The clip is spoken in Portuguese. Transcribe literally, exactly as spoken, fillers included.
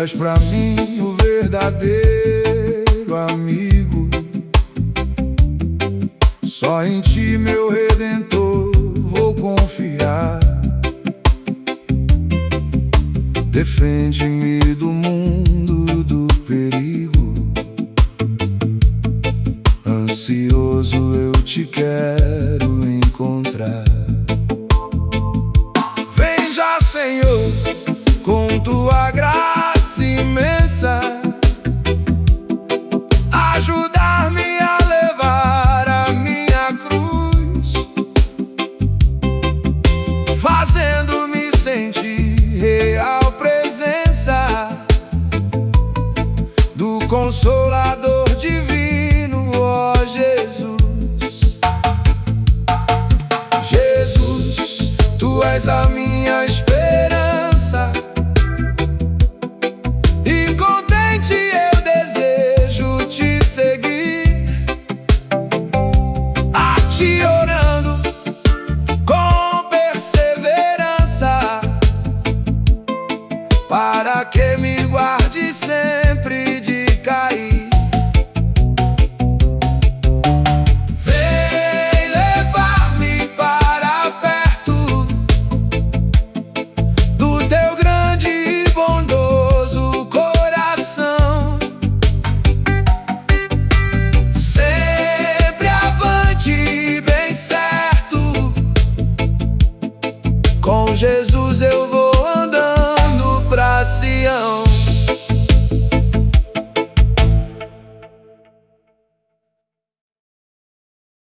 és pra mim o verdadeiro amigo. Só em ti, meu Redentor, vou confiar. Defende-me do mundo do perigo. Ansioso eu te quero encontrar. Vem já, Senhor, com tua graça imensa, ajudar-me a levar a minha cruz, fazendo-me sentir real presença do Consolador divino, ó Jesus. Jesus, tu és a minha esperança, e contente eu desejo te seguir, a ti orando com perseverança, para que me guarde sempre